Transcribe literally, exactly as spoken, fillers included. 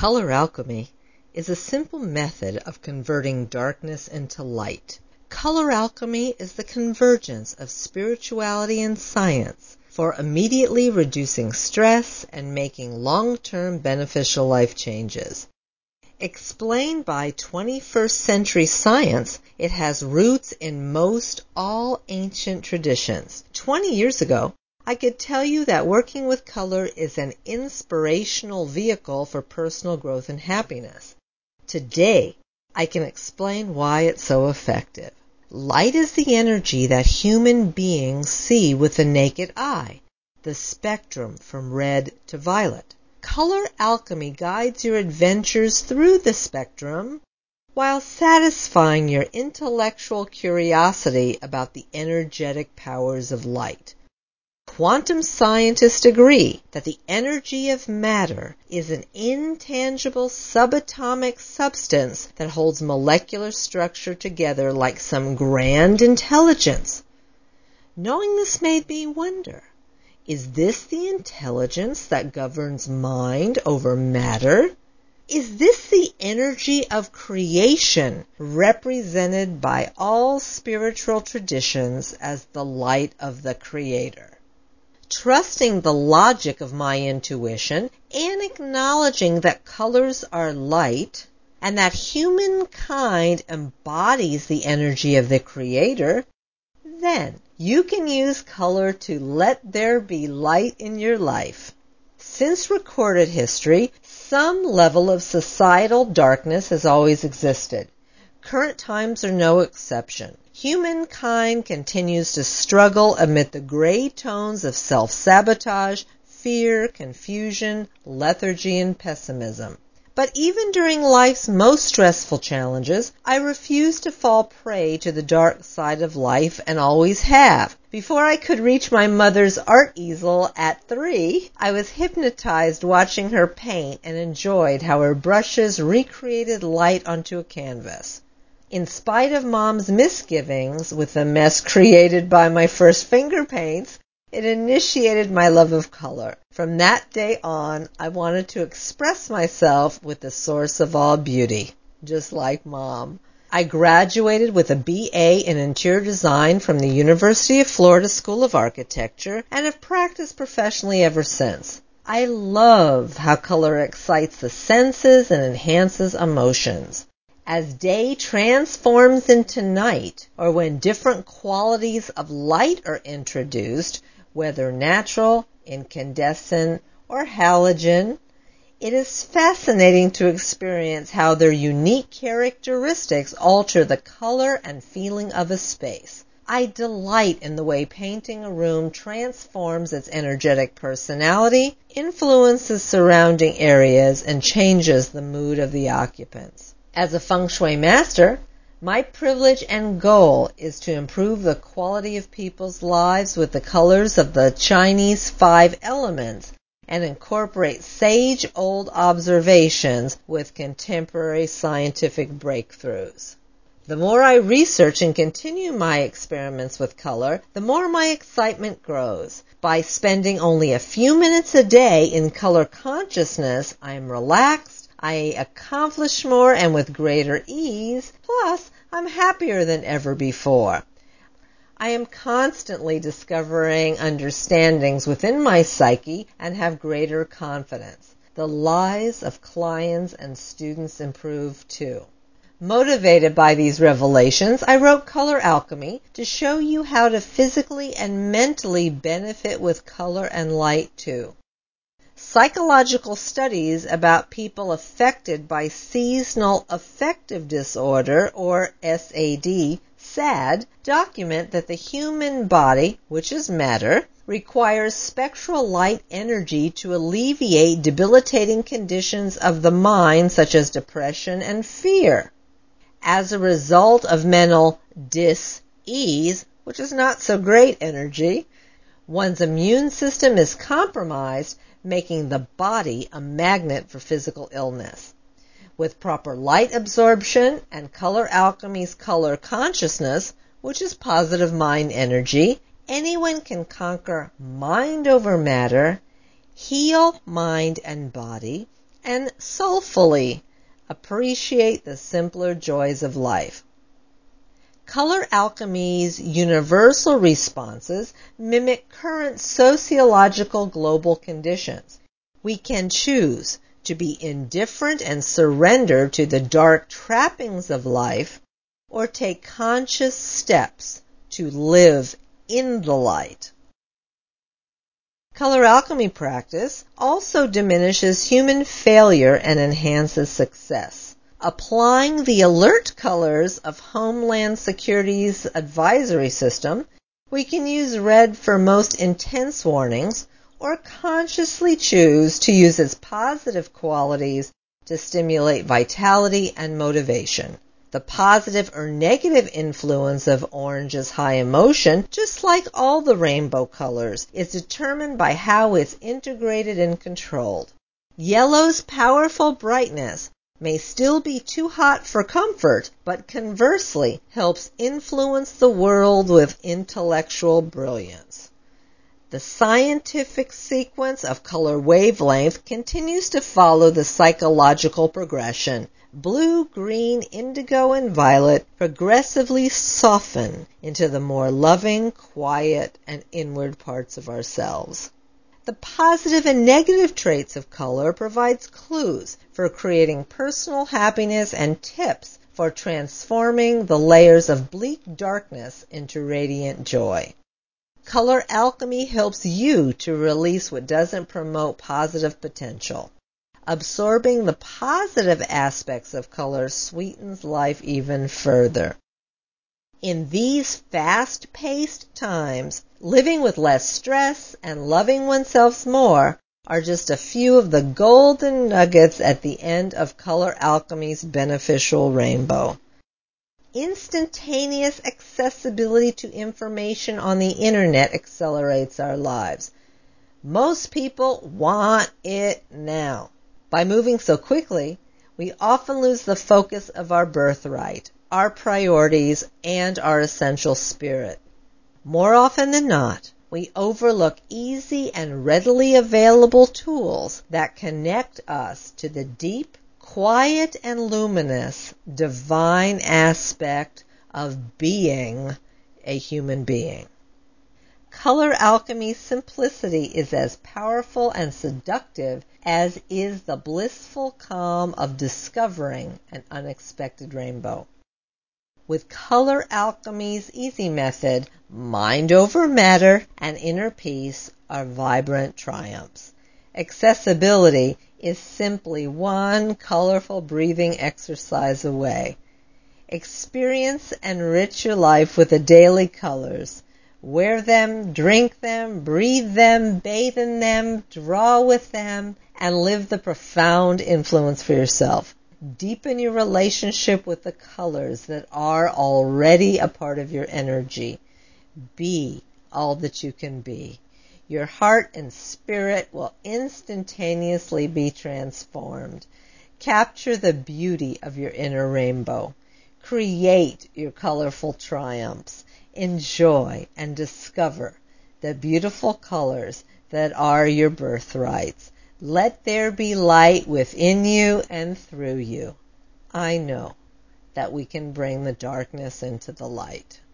Color alchemy is a simple method of converting darkness into light. Color alchemy is the convergence of spirituality and science for immediately reducing stress and making long-term beneficial life changes. Explained by twenty-first century science, it has roots in most all ancient traditions. Twenty years ago, I could tell you that working with color is an inspirational vehicle for personal growth and happiness. Today, I can explain why it's so effective. Light is the energy that human beings see with the naked eye, the spectrum from red to violet. Color alchemy guides your adventures through the spectrum while satisfying your intellectual curiosity about the energetic powers of light. Quantum scientists agree that the energy of matter is an intangible subatomic substance that holds molecular structure together like some grand intelligence. Knowing this made me wonder, is this the intelligence that governs mind over matter? Is this the energy of creation represented by all spiritual traditions as the light of the Creator? Trusting the logic of my intuition and acknowledging that colors are light and that humankind embodies the energy of the Creator, then you can use color to let there be light in your life. Since recorded history, some level of societal darkness has always existed. Current times are no exception. Humankind continues to struggle amid the gray tones of self-sabotage, fear, confusion, lethargy, and pessimism. But even during life's most stressful challenges, I refuse to fall prey to the dark side of life and always have. Before I could reach my mother's art easel at three, I was hypnotized watching her paint and enjoyed how her brushes recreated light onto a canvas. In spite of Mom's misgivings with the mess created by my first finger paints, it initiated my love of color. From that day on, I wanted to express myself with the source of all beauty, just like Mom. I graduated with a B A in Interior Design from the University of Florida School of Architecture and have practiced professionally ever since. I love how color excites the senses and enhances emotions. As day transforms into night, or when different qualities of light are introduced, whether natural, incandescent, or halogen, it is fascinating to experience how their unique characteristics alter the color and feeling of a space. I delight in the way painting a room transforms its energetic personality, influences surrounding areas, and changes the mood of the occupants. As a feng shui master, my privilege and goal is to improve the quality of people's lives with the colors of the Chinese five elements and incorporate sage-old observations with contemporary scientific breakthroughs. The more I research and continue my experiments with color, the more my excitement grows. By spending only a few minutes a day in color consciousness, I am relaxed, I accomplish more and with greater ease, plus I'm happier than ever before. I am constantly discovering understandings within my psyche and have greater confidence. The lives of clients and students improve too. Motivated by these revelations, I wrote Color Alchemy to show you how to physically and mentally benefit with color and light too. Psychological studies about people affected by seasonal affective disorder, or S A D, S A D, document that the human body, which is matter, requires spectral light energy to alleviate debilitating conditions of the mind such as depression and fear. As a result of mental dis-ease, which is not so great energy, one's immune system is compromised, making the body a magnet for physical illness. With proper light absorption and Color Alchemy's color consciousness, which is positive mind energy, anyone can conquer mind over matter, heal mind and body, and soulfully appreciate the simpler joys of life. Color alchemy's universal responses mimic current sociological global conditions. We can choose to be indifferent and surrender to the dark trappings of life, or take conscious steps to live in the light. Color alchemy practice also diminishes human failure and enhances success. Applying the alert colors of Homeland Security's advisory system, we can use red for most intense warnings, or consciously choose to use its positive qualities to stimulate vitality and motivation. The positive or negative influence of orange's high emotion, just like all the rainbow colors, is determined by how it's integrated and controlled. Yellow's powerful brightness may still be too hot for comfort, but conversely helps influence the world with intellectual brilliance. The scientific sequence of color wavelength continues to follow the psychological progression. Blue, green, indigo, and violet progressively soften into the more loving, quiet, and inward parts of ourselves. The positive and negative traits of color provides clues for creating personal happiness and tips for transforming the layers of bleak darkness into radiant joy. Color alchemy helps you to release what doesn't promote positive potential. Absorbing the positive aspects of color sweetens life even further. In these fast-paced times, living with less stress and loving oneself more are just a few of the golden nuggets at the end of color alchemy's beneficial rainbow. Instantaneous accessibility to information on the internet accelerates our lives. Most people want it now. By moving so quickly, we often lose the focus of our birthright, our priorities, and our essential spirit. More often than not, we overlook easy and readily available tools that connect us to the deep, quiet, and luminous divine aspect of being a human being. Color alchemy's simplicity is as powerful and seductive as is the blissful calm of discovering an unexpected rainbow. With color alchemy's easy method, mind over matter and inner peace are vibrant triumphs. Accessibility is simply one colorful breathing exercise away. Experience and enrich your life with the daily colors. Wear them, drink them, breathe them, bathe in them, draw with them, and live the profound influence for yourself. Deepen your relationship with the colors that are already a part of your energy. Be all that you can be. Your heart and spirit will instantaneously be transformed. Capture the beauty of your inner rainbow. Create your colorful triumphs. Enjoy and discover the beautiful colors that are your birthrights. Let there be light within you and through you. I know that we can bring the darkness into the light.